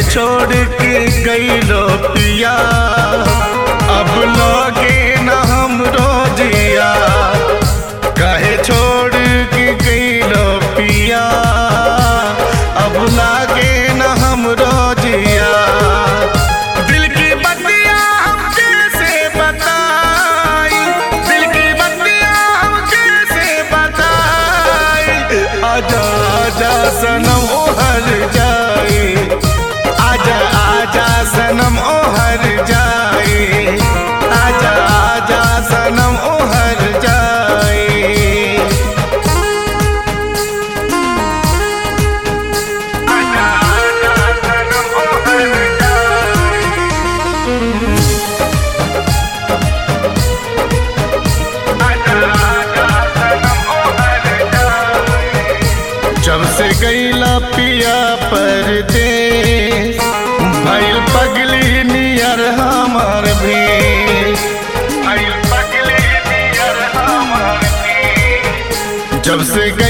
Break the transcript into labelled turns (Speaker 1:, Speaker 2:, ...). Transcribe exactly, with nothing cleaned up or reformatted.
Speaker 1: छोड़ के गईलो पिया, अब लगे न हमरो जिया। काहे छोड़ के गईलो पिया, अब लागे न हमरो जिया। दिल की बत्तियां हम कैसे बताई, दिल की बत्तियां हम कैसे बताई। आजा आजा सनम ओहर जाए, आजा आजा सनम ओहर जाए, आजा आजा सनम ओहर जाए। आजा आजा सनम ओहर जाए, आजा आजा सनम ओहर जाए। जब से गईला पिया परदेस, भइल पगली नियर हमार भी, भइल पगली नियर हमार भी। जब से